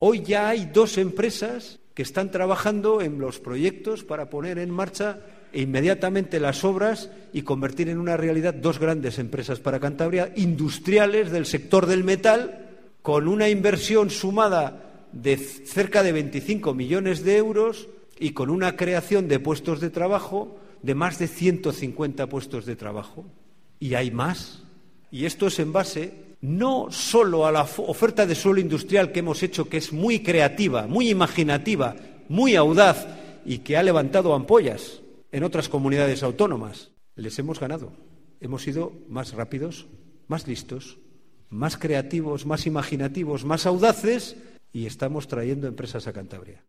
Hoy ya hay 2 empresas que están trabajando en los proyectos para poner en marcha inmediatamente las obras y convertir en una realidad 2 grandes empresas para Cantabria, industriales del sector del metal, con una inversión sumada de cerca de 25 millones de euros y con una creación de puestos de trabajo de más de 150 puestos de trabajo. Y hay más. Y esto es en base no solo a la oferta de suelo industrial que hemos hecho, que es muy creativa, muy imaginativa, muy audaz y que ha levantado ampollas en otras comunidades autónomas. Les hemos ganado. Hemos sido más rápidos, más listos, más creativos, más imaginativos, más audaces y estamos trayendo empresas a Cantabria.